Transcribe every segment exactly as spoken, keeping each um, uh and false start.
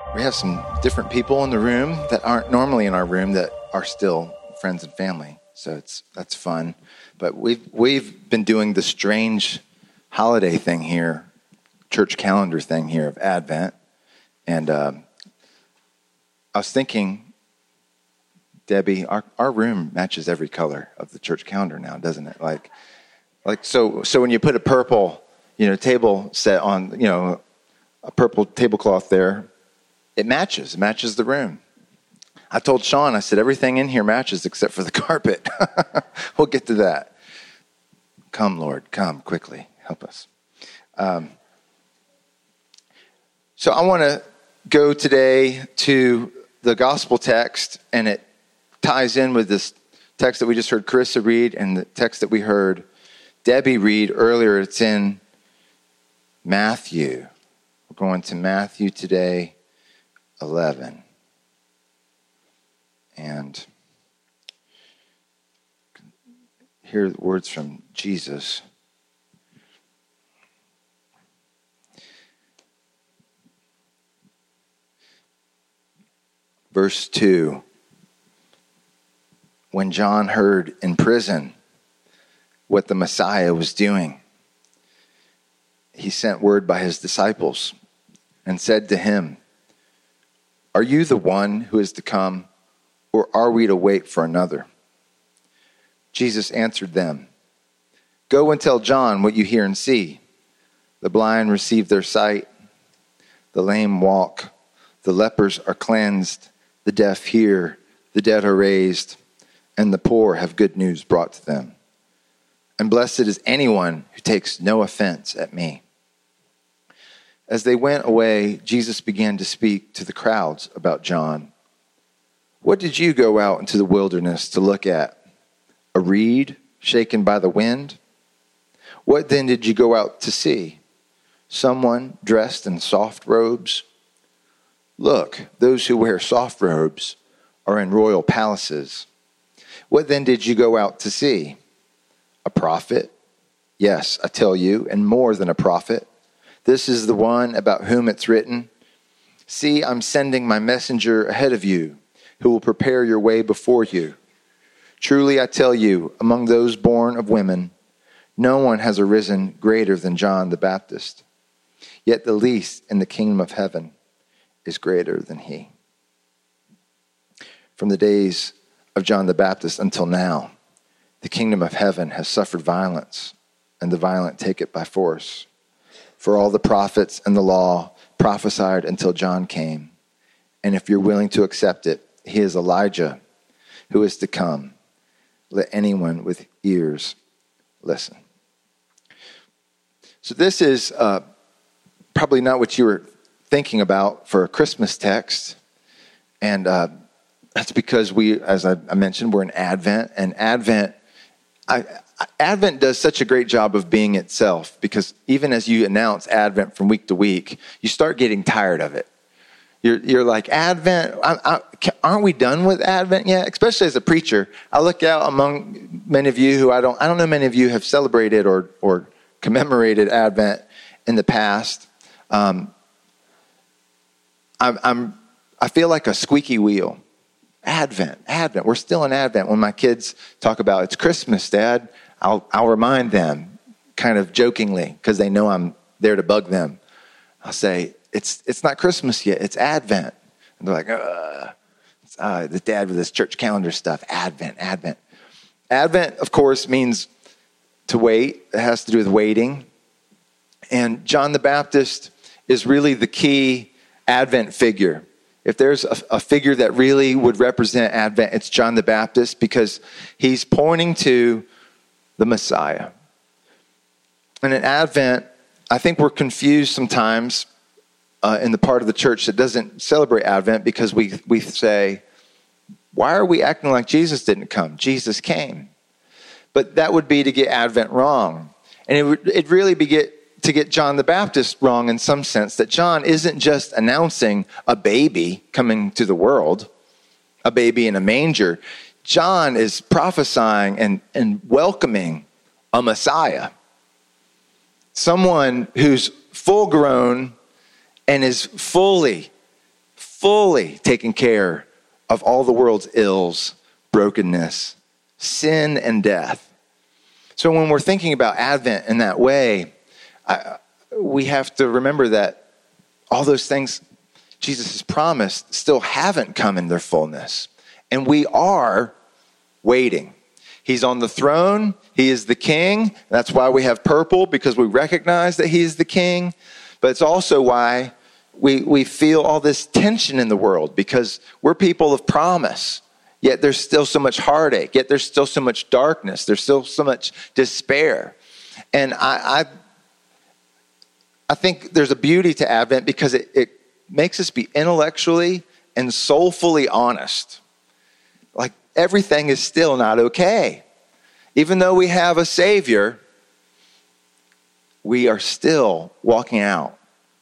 We have some different people in the room that aren't normally in our room that are still friends and family. So it's that's fun. But we've we've been doing the strange holiday thing here, church calendar thing here of Advent. And um, I was thinking, Debbie, our, our room matches every color of the church calendar now, doesn't it? Like, like so so when you put a purple, you know, table set on, you know, a purple tablecloth there, it matches. It matches the room. I told Sean, I said, everything in here matches except for the carpet. We'll get to that. Come, Lord, come quickly. Help us. Um, so I want to go today to the gospel text, and it ties in with this text that we just heard Carissa read and the text that we heard Debbie read earlier. It's in Matthew. We're going to Matthew today, eleven. And hear the words from Jesus. Verse two. When John heard in prison what the Messiah was doing, he sent word by his disciples and said to him, "Are you the one who is to come, or are we to wait for another?" Jesus answered them, "Go and tell John what you hear and see. The blind receive their sight, the lame walk, the lepers are cleansed, the deaf hear, the dead are raised, and the poor have good news brought to them. And blessed is anyone who takes no offense at me." As they went away, Jesus began to speak to the crowds about John. "What did you go out into the wilderness to look at? A reed shaken by the wind? What then did you go out to see? Someone dressed in soft robes? Look, those who wear soft robes are in royal palaces. What then did you go out to see? A prophet? Yes, I tell you, and more than a prophet. This is the one about whom it's written, 'See, I'm sending my messenger ahead of you, who will prepare your way before you.' Truly I tell you, among those born of women, no one has arisen greater than John the Baptist. Yet the least in the kingdom of heaven is greater than he." From the days of John the Baptist until now, the kingdom of heaven has suffered violence, and the violent take it by force. For all the prophets and the law prophesied until John came. And if you're willing to accept it, he is Elijah who is to come. Let anyone with ears listen. So this is uh, probably not what you were thinking about for a Christmas text. And uh, that's because we, as I, I mentioned, we're in Advent. And Advent, I, Advent does such a great job of being itself, because even as you announce Advent from week to week, you start getting tired of it. You're, you're like, Advent, I, I, aren't we done with Advent yet? Especially as a preacher, I look out among many of you who I don't, I don't know many of you have celebrated or, or commemorated Advent in the past. Um, I'm, I'm, I feel like a squeaky wheel. Advent, Advent. We're still in Advent. When my kids talk about it's Christmas, Dad, I'll I'll remind them, kind of jokingly, because they know I'm there to bug them. I'll say, it's it's not Christmas yet, it's Advent. And they're like, Ugh. It's, uh, the dad with this church calendar stuff, Advent, Advent. Advent, of course, means to wait. It has to do with waiting. And John the Baptist is really the key Advent figure. If there's a, a figure that really would represent Advent, it's John the Baptist, because he's pointing to the Messiah. And in Advent, I think we're confused sometimes uh, in the part of the church that doesn't celebrate Advent, because we we say, why are we acting like Jesus didn't come? Jesus came. But that would be to get Advent wrong. And it would it'd really be get to get John the Baptist wrong in some sense, that John isn't just announcing a baby coming to the world, a baby in a manger. John is prophesying and, and welcoming a Messiah, someone who's full grown and is fully fully taken care of all the world's ills, brokenness, sin, and death. So when we're thinking about Advent in that way, I, we have to remember that all those things Jesus has promised still haven't come in their fullness. And we are waiting. He's on the throne. He is the king. That's why we have purple, because we recognize that he is the king. But it's also why we, we feel all this tension in the world, because we're people of promise. Yet there's still so much heartache. Yet there's still so much darkness. There's still so much despair. And I I, I think there's a beauty to Advent because it, it makes us be intellectually and soulfully honest. Like everything is still not okay. Even though we have a Savior, we are still walking out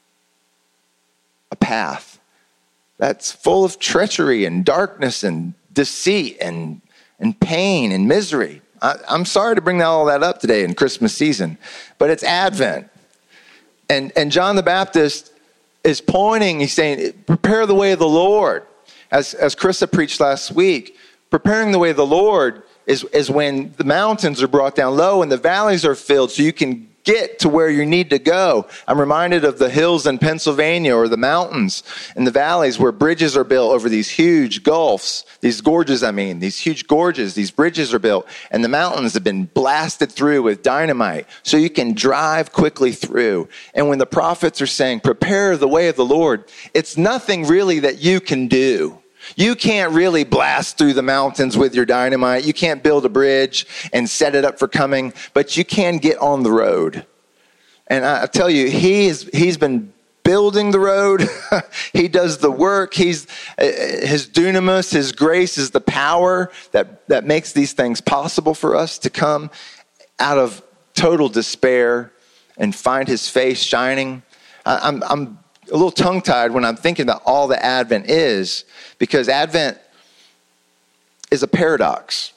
a path that's full of treachery and darkness and deceit and, and pain and misery. I, I'm sorry to bring all that up today in Christmas season, but it's Advent. And, and John the Baptist is pointing, he's saying, prepare the way of the Lord. As, as Krista preached last week, preparing the way of the Lord is, is when the mountains are brought down low and the valleys are filled so you can get to where you need to go. I'm reminded of the hills in Pennsylvania, or the mountains and the valleys where bridges are built over these huge gulfs, these gorges, I mean, these huge gorges, these bridges are built, and the mountains have been blasted through with dynamite so you can drive quickly through. And when the prophets are saying, prepare the way of the Lord, it's nothing really that you can do. You can't really blast through the mountains with your dynamite. You can't build a bridge and set it up for coming, but you can get on the road. And I tell you, he is, he's been building the road. He does the work. He's, his dunamis, his grace is the power that, that makes these things possible for us to come out of total despair and find his face shining. I, I'm, I'm a little tongue-tied when I'm thinking about all that Advent is, because Advent is a paradox.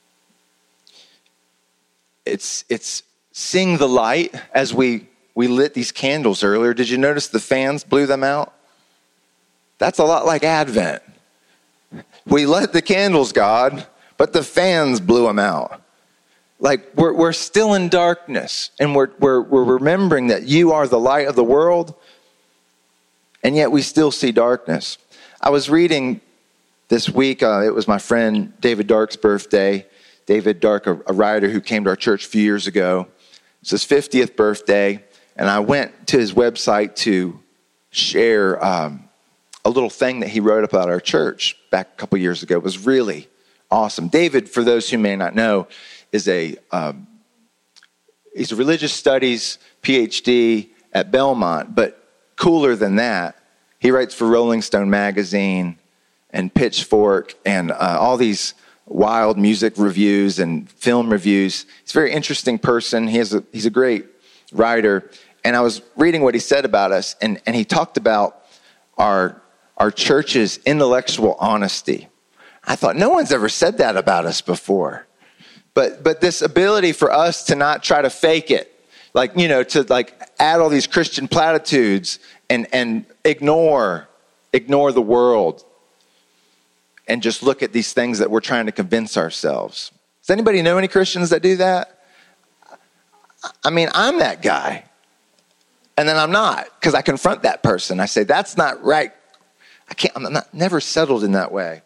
It's it's seeing the light as we, we lit these candles earlier. Did you notice the fans blew them out? That's a lot like Advent. We lit the candles, God, but the fans blew them out. Like we're we're still in darkness, and we're we're we're remembering that you are the light of the world. And yet we still see darkness. I was reading this week, uh, it was my friend David Dark's birthday. David Dark, a, a writer who came to our church a few years ago. It's his fiftieth birthday. And I went to his website to share um, a little thing that he wrote about our church back a couple years ago. It was really awesome. David, for those who may not know, is a um, he's a religious studies P H D at Belmont, but cooler than that, he writes for Rolling Stone magazine and Pitchfork and uh, all these wild music reviews and film reviews. He's a very interesting person. He has a, he's a great writer. And I was reading what he said about us, and, and he talked about our, our church's intellectual honesty. I thought, no one's ever said that about us before. But but this ability for us to not try to fake it, like, you know, to like add all these Christian platitudes and, and ignore, ignore the world and just look at these things that we're trying to convince ourselves. Does anybody know any Christians that do that? I mean, I'm that guy. And then I'm not, because I confront that person. I say, that's not right. I can't, I'm not, never settled in that way.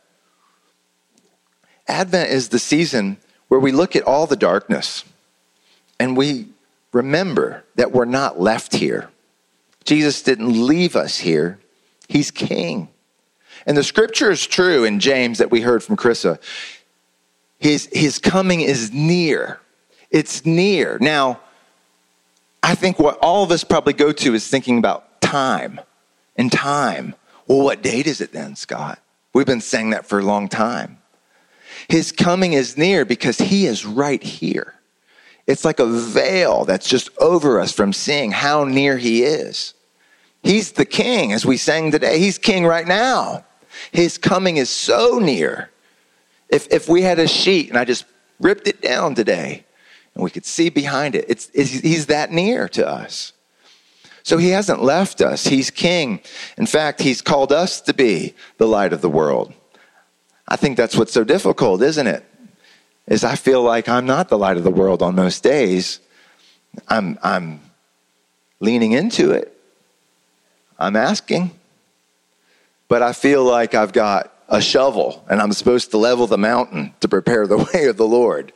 Advent is the season where we look at all the darkness and we remember that we're not left here. Jesus didn't leave us here. He's king. And the scripture is true in James that we heard from Krista. His, his coming is near. It's near. Now, I think what all of us probably go to is thinking about time and time. Well, what date is it then, Scott? We've been saying that for a long time. His coming is near because he is right here. It's like a veil that's just over us from seeing how near he is. He's the king, as we sang today. He's king right now. His coming is so near. If if we had a sheet and I just ripped it down today and we could see behind it, it's, it's he's that near to us. So he hasn't left us. He's king. In fact, he's called us to be the light of the world. I think that's what's so difficult, isn't it? Is I feel like I'm not the light of the world on most days. I'm, I'm leaning into it. I'm asking. But I feel like I've got a shovel and I'm supposed to level the mountain to prepare the way of the Lord.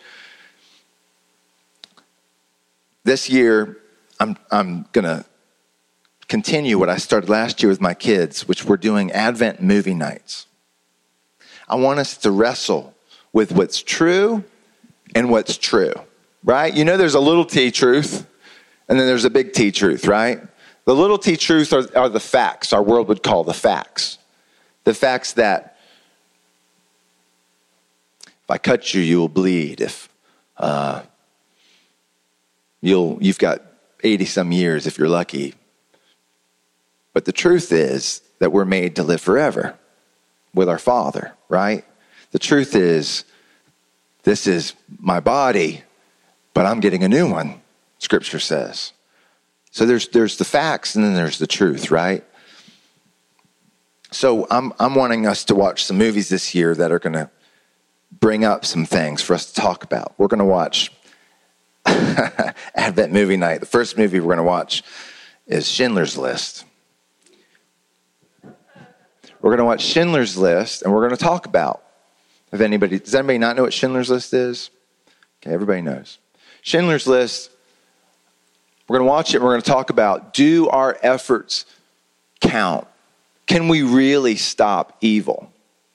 This year, I'm, I'm going to continue what I started last year with my kids, which we're doing Advent movie nights. I want us to wrestle with what's true and what's true, right? You know, there's a little t truth and then there's a big T truth, right? The little t truth are, are the facts our world would call the facts. The facts that if I cut you, you will bleed. If uh, you'll, you've got eighty some years if you're lucky. But the truth is that we're made to live forever with our Father, right? The truth is, this is my body, but I'm getting a new one, Scripture says. So there's there's the facts and then there's the truth, right? So I'm I'm wanting us to watch some movies this year that are going to bring up some things for us to talk about. We're going to watch Advent movie night. The first movie we're going to watch is Schindler's List. We're going to watch Schindler's List, and we're going to talk about, if anybody, does anybody not know what Schindler's List is? Okay, everybody knows. Schindler's List, we're going to watch it, and we're going to talk about, do our efforts count? Can we really stop evil?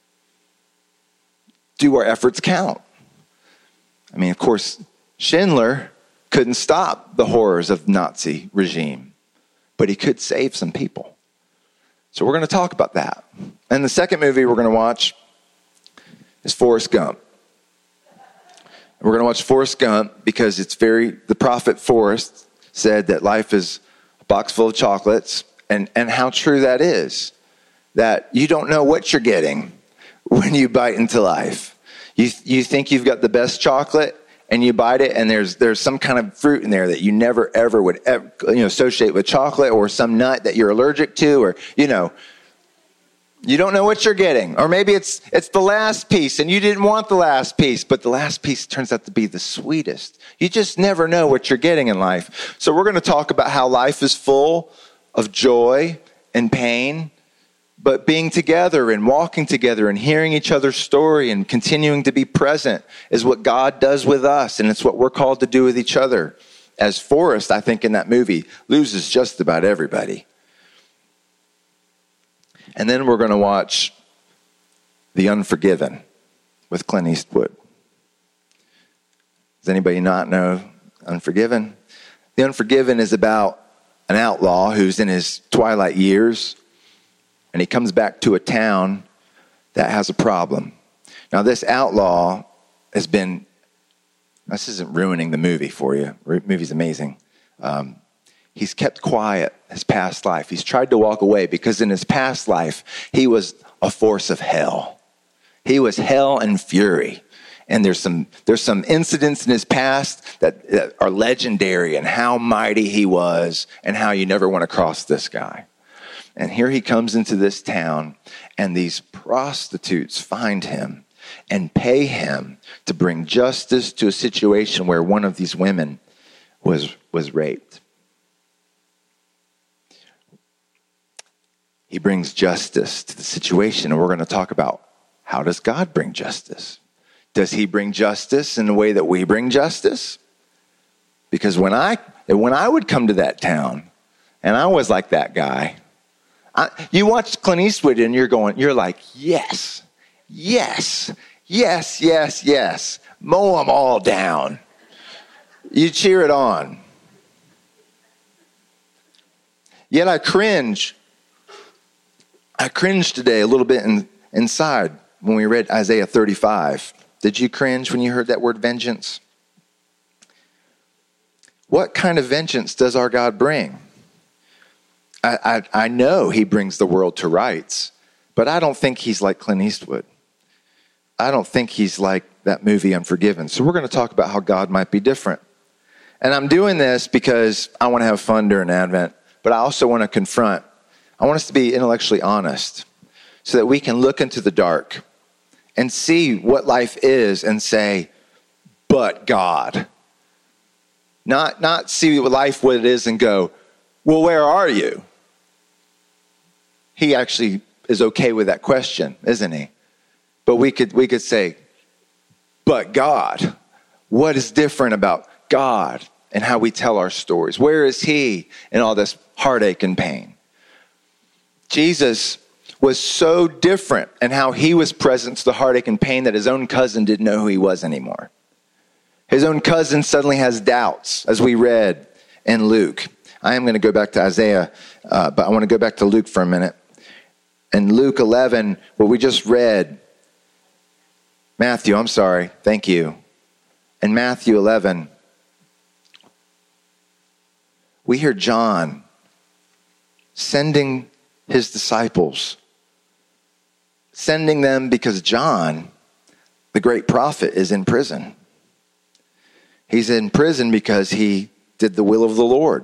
Do our efforts count? I mean, of course, Schindler couldn't stop the horrors of the Nazi regime, but he could save some people. So we're going to talk about that. And the second movie we're going to watch is Forrest Gump. And we're going to watch Forrest Gump because it's very, the prophet Forrest said that life is a box full of chocolates, and, and how true that is. That you don't know what you're getting when you bite into life. You you think you've got the best chocolate, and you bite it, and there's there's some kind of fruit in there that you never ever would ever, you know, associate with chocolate, or some nut that you're allergic to, or you know, you don't know what you're getting. Or maybe it's it's the last piece, and you didn't want the last piece, but the last piece turns out to be the sweetest. You just never know what you're getting in life. So we're going to talk about how life is full of joy and pain, but being together and walking together and hearing each other's story and continuing to be present is what God does with us. And it's what we're called to do with each other. As Forrest, I think in that movie, loses just about everybody. And then we're going to watch The Unforgiven with Clint Eastwood. Does anybody not know Unforgiven? The Unforgiven is about an outlaw who's in his twilight years, and he comes back to a town that has a problem. Now, this outlaw has been, this isn't ruining the movie for you. The movie's amazing. Um, he's kept quiet his past life. He's tried to walk away because in his past life, he was a force of hell. He was hell and fury. And there's some there's some incidents in his past that, that are legendary, and how mighty he was and how you never want to cross this guy. And here he comes into this town, and these prostitutes find him and pay him to bring justice to a situation where one of these women was, was raped. He brings justice to the situation, and we're going to talk about, how does God bring justice? Does he bring justice in the way that we bring justice? Because when I when I would come to that town, and I was like that guy, I, you watch Clint Eastwood and you're going, you're like, yes, yes, yes, yes, yes. Mow them all down. You cheer it on. Yet I cringe. I cringe today a little bit in, inside when we read Isaiah thirty-five. Did you cringe when you heard that word vengeance? What kind of vengeance does our God bring? I, I, I know he brings the world to rights, but I don't think he's like Clint Eastwood. I don't think he's like that movie Unforgiven. So we're going to talk about how God might be different. And I'm doing this because I want to have fun during Advent. but I also want to confront. I want us to be intellectually honest so that we can look into the dark and see what life is and say, but God. Not, not see life what it is and go, well, where are you? He actually is okay with that question, isn't he? But we could we could say, but God. What is different about God and how we tell our stories? Where is he in all this heartache and pain? Jesus was so different in how he was present to the heartache and pain that his own cousin didn't know who he was anymore. His own cousin suddenly has doubts, as we read in Luke. I am going to go back to Isaiah, uh, but I want to go back to Luke for a minute. In Luke eleven, what we just read, Matthew, I'm sorry, thank you. In Matthew eleven, we hear John sending his disciples, sending them because John, the great prophet, is in prison. He's in prison because he did the will of the Lord.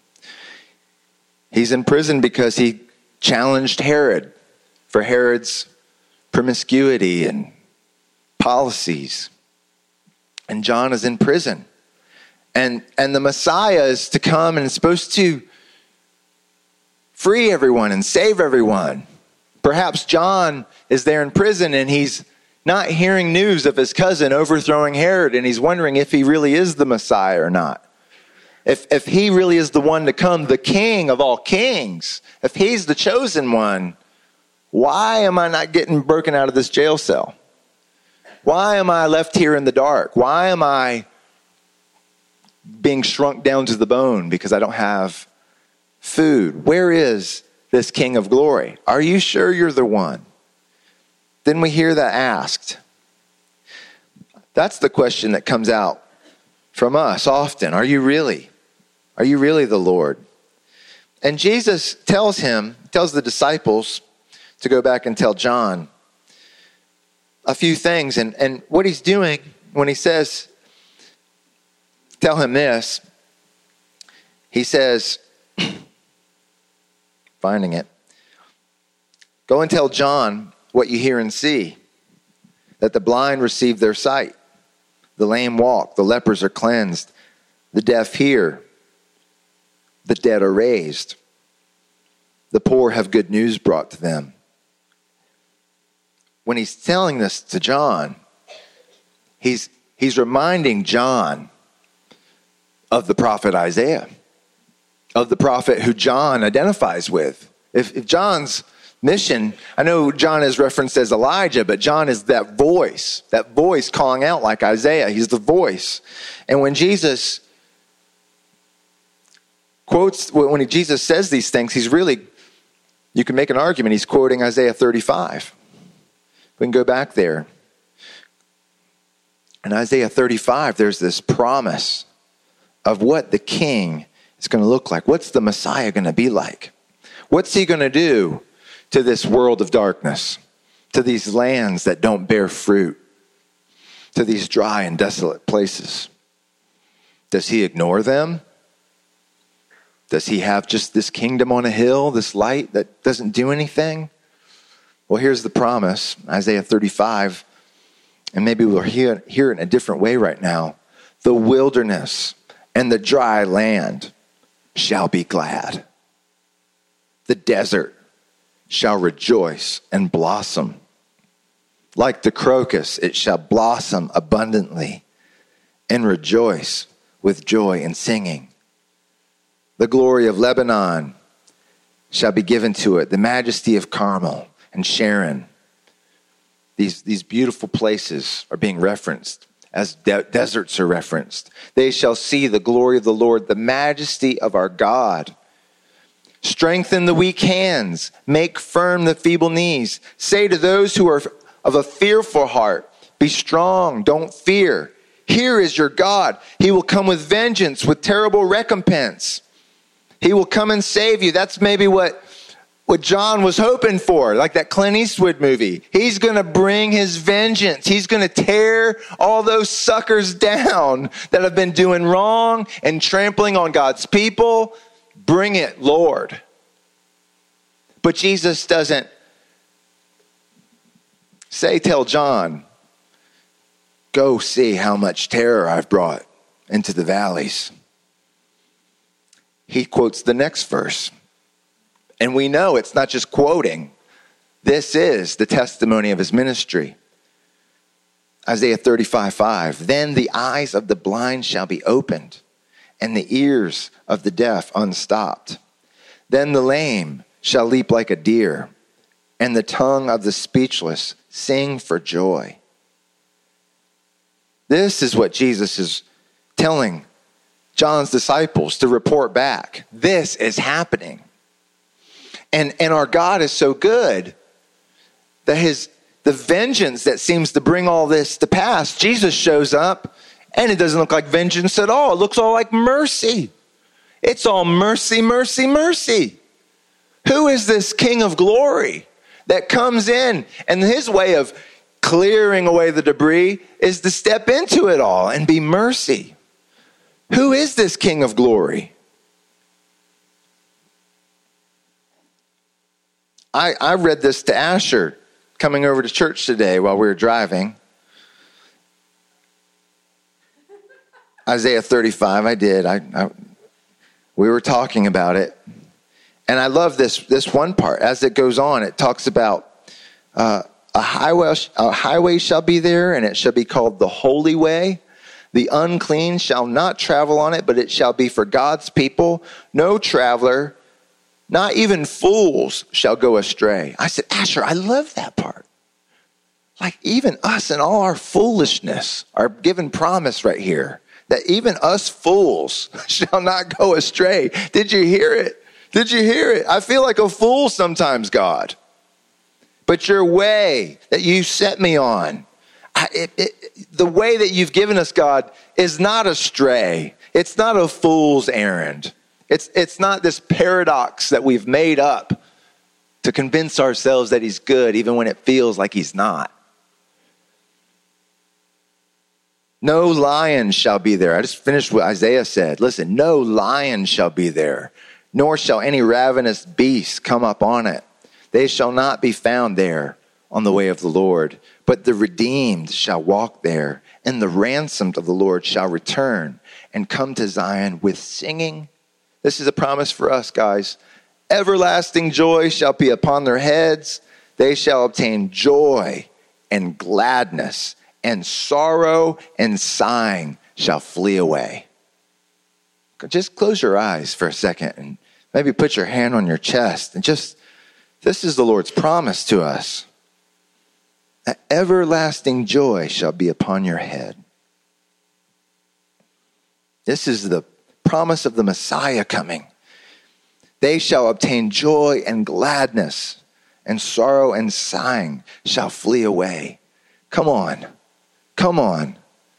He's in prison because he challenged Herod for Herod's promiscuity and policies. And John is in prison. And, and the Messiah is to come and is supposed to free everyone and save everyone. Perhaps John is there in prison and he's not hearing news of his cousin overthrowing Herod, and he's wondering if he really is the Messiah or not. If, if he really is the one to come, the king of all kings, if he's the chosen one, why am I not getting broken out of this jail cell? Why am I left here in the dark? Why am I being shrunk down to the bone because I don't have food? Where is this King of glory? Are you sure you're the one? Then we hear that asked. That's the question that comes out from us often. Are you really? Are you really the Lord? And Jesus tells him, tells the disciples to go back and tell John a few things. And, and what he's doing when he says, tell him this, he says, finding it, go and tell John what you hear and see, that the blind receive their sight, the lame walk, the lepers are cleansed, the deaf hear, the dead are raised, the poor have good news brought to them. When he's telling this to John, he's, he's reminding John of the prophet Isaiah, of the prophet who John identifies with. If, if John's mission, I know John is referenced as Elijah, but John is that voice, that voice calling out like Isaiah. He's the voice. And when Jesus quotes, when Jesus says these things, he's really, you can make an argument, he's quoting Isaiah thirty-five. We can go back there. In Isaiah thirty-five, there's this promise of what the king is going to look like. What's the Messiah going to be like? What's he going to do to this world of darkness, to these lands that don't bear fruit, to these dry and desolate places? Does he ignore them? Does he have just this kingdom on a hill, this light that doesn't do anything? Well, here's the promise, Isaiah thirty-five, and maybe we'll hear, hear it in a different way right now. The wilderness and the dry land shall be glad. The desert shall rejoice and blossom. Like the crocus, it shall blossom abundantly and rejoice with joy and singing. The glory of Lebanon shall be given to it, the majesty of Carmel and Sharon. These, these beautiful places are being referenced as de- deserts are referenced. They shall see the glory of the Lord, the majesty of our God. Strengthen the weak hands, make firm the feeble knees. Say to those who are of a fearful heart, be strong, don't fear. Here is your God. He will come with vengeance, with terrible recompense. He will come and save you. That's maybe what, what John was hoping for, like that Clint Eastwood movie. He's going to bring his vengeance. He's going to tear all those suckers down that have been doing wrong and trampling on God's people. Bring it, Lord. But Jesus doesn't say, tell John, go see how much terror I've brought into the valleys. He quotes the next verse. And we know it's not just quoting. This is the testimony of his ministry. Isaiah thirty-five five. Then the eyes of the blind shall be opened, and the ears of the deaf unstopped. Then the lame shall leap like a deer, and the tongue of the speechless sing for joy. This is what Jesus is telling John's disciples to report back. This is happening. And, and our God is so good that his the vengeance that seems to bring all this to pass, Jesus shows up and it doesn't look like vengeance at all. It looks all like mercy. It's all mercy, mercy, mercy. Who is this King of glory that comes in, and his way of clearing away the debris is to step into it all and be mercy? Who is this King of glory? I, I read this to Asher coming over to church today while we were driving. Isaiah thirty-five, I did. I, I we were talking about it. And I love this, this one part. As it goes on, it talks about uh, a highway, a highway shall be there, and it shall be called the Holy Way. The unclean shall not travel on it, but it shall be for God's people. No traveler, not even fools, shall go astray. I said, Asher, I love that part. Like even us and all our foolishness are given promise right here. That even us fools shall not go astray. Did you hear it? Did you hear it? I feel like a fool sometimes, God. But your way that you set me on, I, it, it, the way that you've given us, God, is not astray. It's not a fool's errand. It's, it's not this paradox that we've made up to convince ourselves that he's good even when it feels like he's not. No lion shall be there. I just finished what Isaiah said. Listen, no lion shall be there, nor shall any ravenous beast come up on it. They shall not be found there on the way of the Lord, but the redeemed shall walk there, and the ransomed of the Lord shall return and come to Zion with singing. This is a promise for us, guys. Everlasting joy shall be upon their heads. They shall obtain joy and gladness, and sorrow and sighing shall flee away. Just close your eyes for a second and maybe put your hand on your chest and just, this is the Lord's promise to us. That everlasting joy shall be upon your head. This is the promise of the Messiah coming. They shall obtain joy and gladness, and sorrow and sighing shall flee away. Come on. Come on.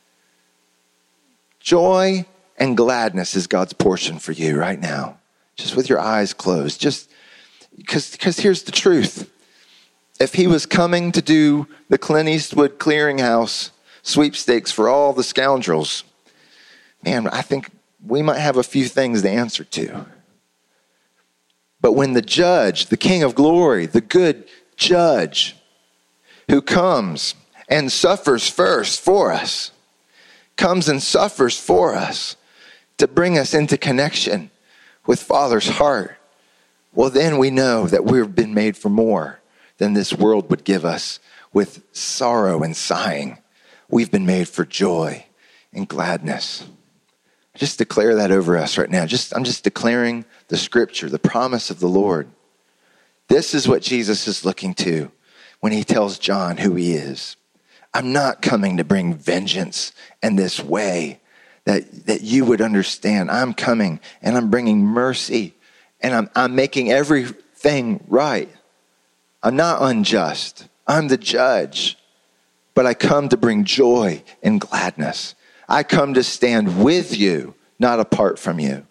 Joy and gladness is God's portion for you right now. Just with your eyes closed. Just because because here's the truth. If he was coming to do the Clint Eastwood clearinghouse sweepstakes for all the scoundrels, man, I think we might have a few things to answer to. But when the judge, the King of glory, the good judge who comes and suffers first for us, comes and suffers for us to bring us into connection with Father's heart, well, then we know that we've been made for more than this world would give us with sorrow and sighing. We've been made for joy and gladness. Just declare that over us right now. Just I'm just declaring the scripture, the promise of the Lord. This is what Jesus is looking to when he tells John who he is. I'm not coming to bring vengeance in this way that, that you would understand. I'm coming and I'm bringing mercy, and I'm, I'm making everything right. I'm not unjust. I'm the judge, but I come to bring joy and gladness. I come to stand with you, not apart from you.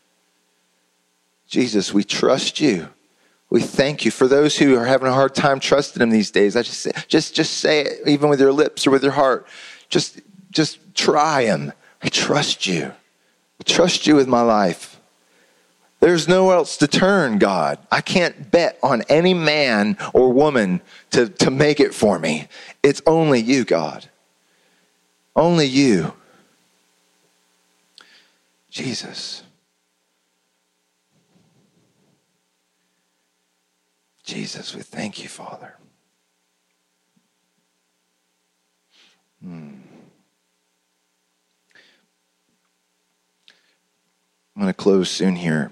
Jesus, we trust you. We thank you. For those who are having a hard time trusting him these days, I just say, just, just say it, even with your lips or with your heart. Just, just try him. I trust you. I trust you with my life. There's nowhere else to turn, God. I can't bet on any man or woman to, to make it for me. It's only you, God. Only you. Jesus. Jesus, we thank you, Father. Hmm. I'm going to close soon here.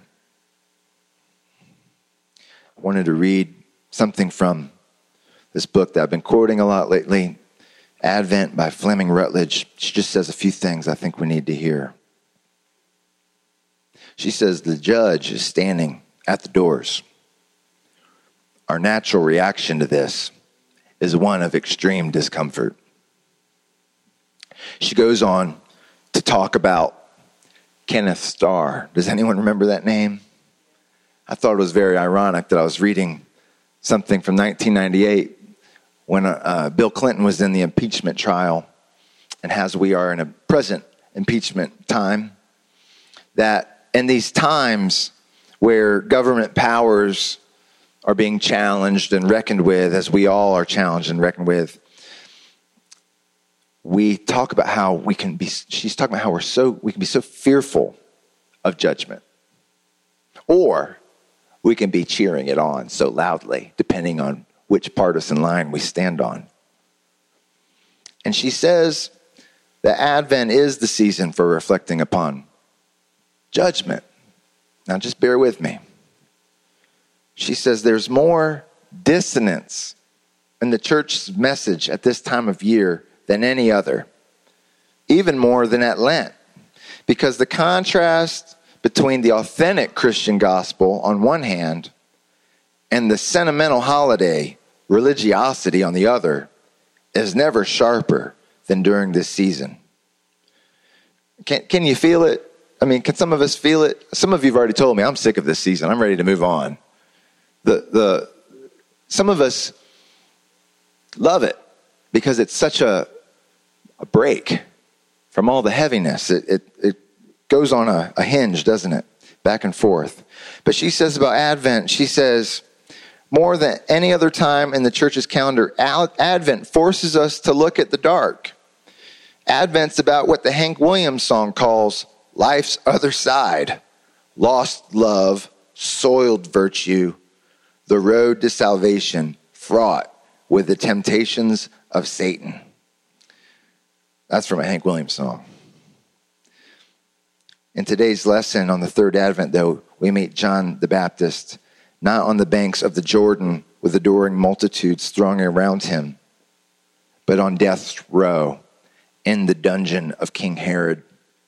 I wanted to read something from this book that I've been quoting a lot lately, Advent by Fleming Rutledge. She just says a few things I think we need to hear. She says, the judge is standing at the doors. Our natural reaction to this is one of extreme discomfort. She goes on to talk about Kenneth Starr. Does anyone remember that name? I thought it was very ironic that I was reading something from nineteen ninety-eight when uh, Bill Clinton was in the impeachment trial, and as we are in a present impeachment time, that in these times where government powers are being challenged and reckoned with, as we all are challenged and reckoned with, we talk about how we can be, she's talking about how we're so, we can be so fearful of judgment. Or we can be cheering it on so loudly, depending on which partisan line we stand on. And she says that Advent is the season for reflecting upon judgment. Now just bear with me. She says there's more dissonance in the church's message at this time of year than any other, even more than at Lent, because the contrast between the authentic Christian gospel on one hand and the sentimental holiday religiosity on the other is never sharper than during this season. Can, can you feel it? I mean, can some of us feel it? Some of you have already told me, I'm sick of this season. I'm ready to move on. The the some of us love it because it's such a, a break from all the heaviness. It it, it goes on a, a hinge, doesn't it? Back and forth. But she says about Advent, she says, more than any other time in the church's calendar, Advent forces us to look at the dark. Advent's about what the Hank Williams song calls life's other side. Lost love, soiled virtue, the road to salvation fraught with the temptations of Satan. That's from a Hank Williams song. In today's lesson on the third Advent, though, we meet John the Baptist, not on the banks of the Jordan with adoring multitudes thronging around him, but on death's row in the dungeon of King Herod.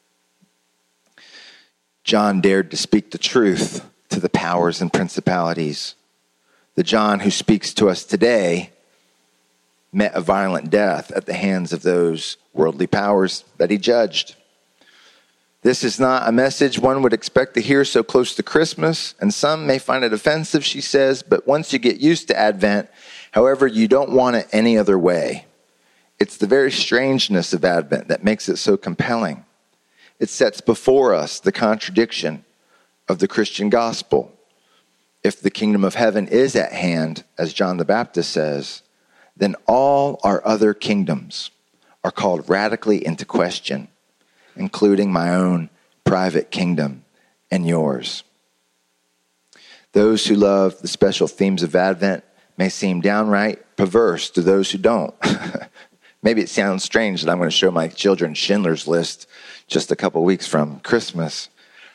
John dared to speak the truth to the powers and principalities. The John who speaks to us today met a violent death at the hands of those worldly powers that he judged. This is not a message one would expect to hear so close to Christmas, and some may find it offensive, she says, but once you get used to Advent, however, you don't want it any other way. It's the very strangeness of Advent that makes it so compelling. It sets before us the contradiction of the Christian gospel. If the kingdom of heaven is at hand, as John the Baptist says, then all our other kingdoms are called radically into question, including my own private kingdom and yours. Those who love the special themes of Advent may seem downright perverse to those who don't. Maybe it sounds strange that I'm going to show my children Schindler's List just a couple weeks from Christmas.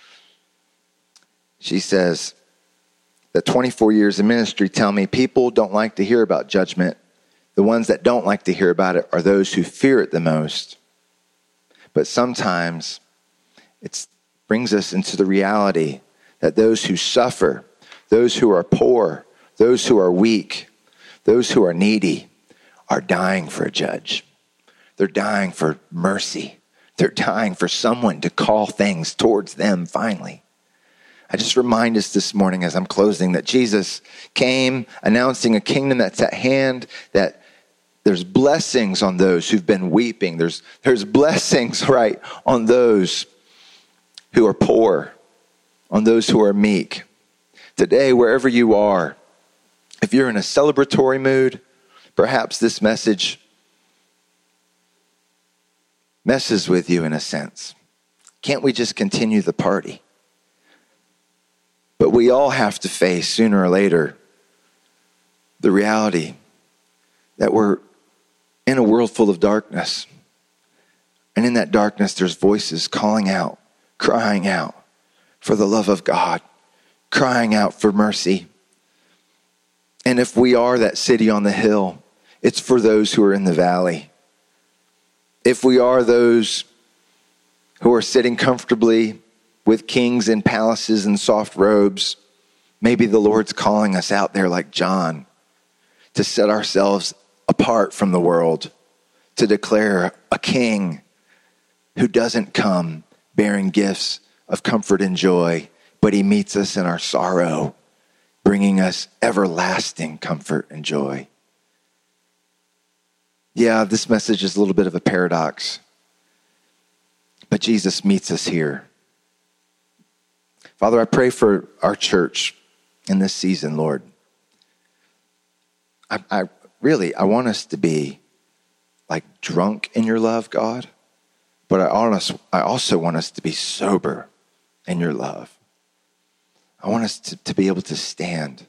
She says that twenty-four years of ministry tell me people don't like to hear about judgment. The ones that don't like to hear about it are those who fear it the most. But sometimes it brings us into the reality that those who suffer, those who are poor, those who are weak, those who are needy are dying for a judge. They're dying for mercy. They're dying for someone to call things towards them finally. I just remind us this morning as I'm closing that Jesus came announcing a kingdom that's at hand, that there's blessings on those who've been weeping. There's, there's blessings, right, on those who are poor on those who are meek. Today, wherever you are, if you're in a celebratory mood, perhaps this message messes with you in a sense. Can't we just continue the party? But we all have to face sooner or later the reality that we're in a world full of darkness. And in that darkness, there's voices calling out, crying out for the love of God, crying out for mercy. And if we are that city on the hill, it's for those who are in the valley. If we are those who are sitting comfortably with kings in palaces and soft robes, maybe the Lord's calling us out there like John to set ourselves apart from the world, to declare a king who doesn't come bearing gifts of comfort and joy, but he meets us in our sorrow, bringing us everlasting comfort and joy. Yeah, this message is a little bit of a paradox, but Jesus meets us here. Father, I pray for our church in this season, Lord. I, I really, I want us to be like drunk in your love, God, but I, honest, I also want us to be sober in your love. I want us to, to be able to stand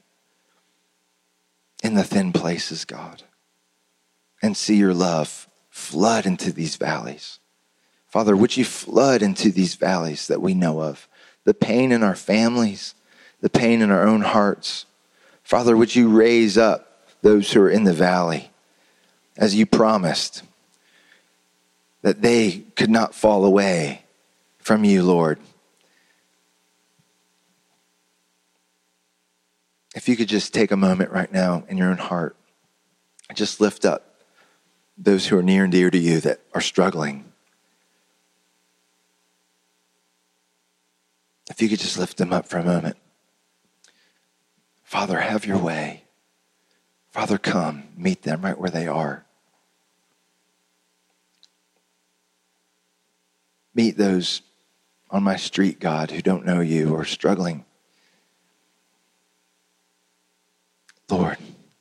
in the thin places, God, and see your love flood into these valleys. Father, would you flood into these valleys that we know of? The pain in our families, the pain in our own hearts. Father, would you raise up those who are in the valley, as you promised, that they could not fall away from you, Lord. If you could just take a moment right now in your own heart, just lift up those who are near and dear to you that are struggling. If you could just lift them up for a moment. Father, have your way. Father, come, meet them right where they are. Meet those on my street, God, who don't know you or are struggling. Lord,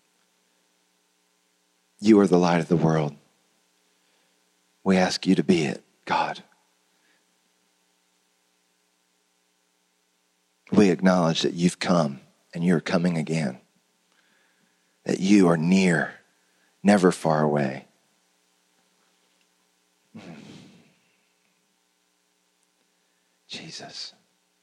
you are the light of the world. We ask you to be it, God. We acknowledge that you've come and you're coming again. That you are near, never far away. Jesus.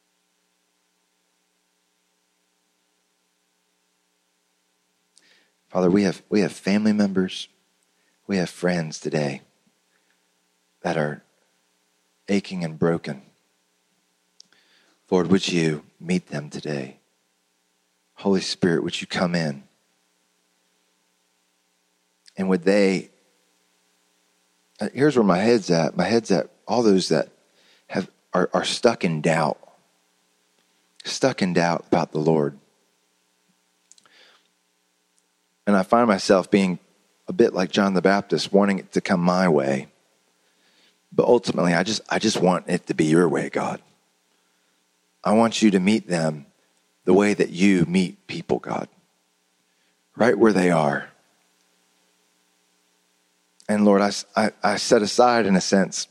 Father, we have we have family members, we have friends today that are aching and broken. Lord, would you meet them today? Holy Spirit, would you come in? And would they, here's where my head's at. My head's at all those that have are, are stuck in doubt. Stuck in doubt about the Lord. And I find myself being a bit like John the Baptist, wanting it to come my way. But ultimately, I just I just want it to be your way, God. I want you to meet them the way that you meet people, God. Right where they are. And Lord, I, I, I set aside, in a sense,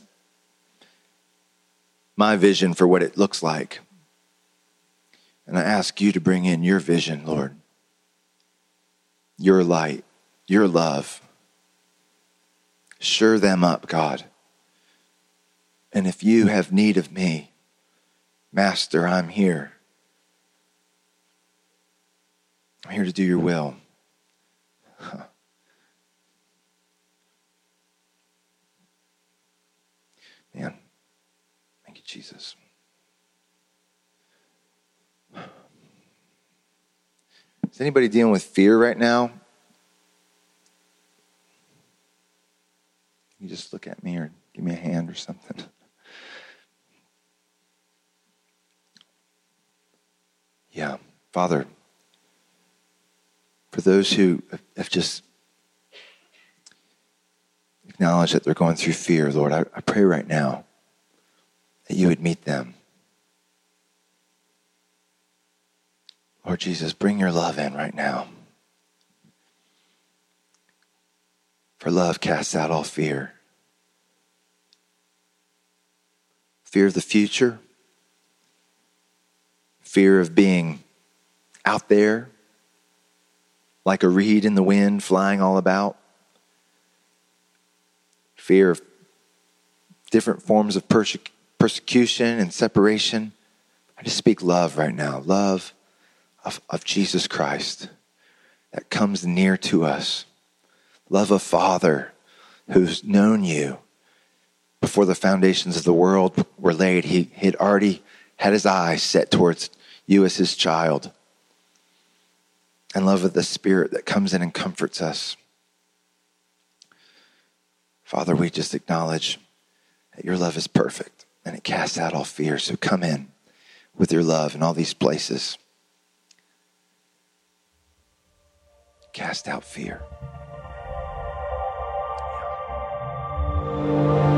my vision for what it looks like. And I ask you to bring in your vision, Lord. Your light, your love. Stir them up, God. And if you have need of me, Master, I'm here. I'm here to do your will. Huh. Man, thank you, Jesus. Is anybody dealing with fear right now? You just look at me or give me a hand or something. Yeah, Father, for those who have just acknowledged that they're going through fear, Lord, I, I pray right now that you would meet them. Lord Jesus, bring your love in right now. For love casts out all fear. Fear of the future. Fear of being out there like a reed in the wind flying all about. Fear of different forms of perse- persecution and separation. I just speak love right now. Love of, of Jesus Christ that comes near to us. Love of Father who's known you before the foundations of the world were laid. He, he had already had his eyes set towards you as his child. And love of the Spirit that comes in and comforts us. Father, we just acknowledge that your love is perfect and it casts out all fear. So come in with your love in all these places. Cast out fear. Yeah.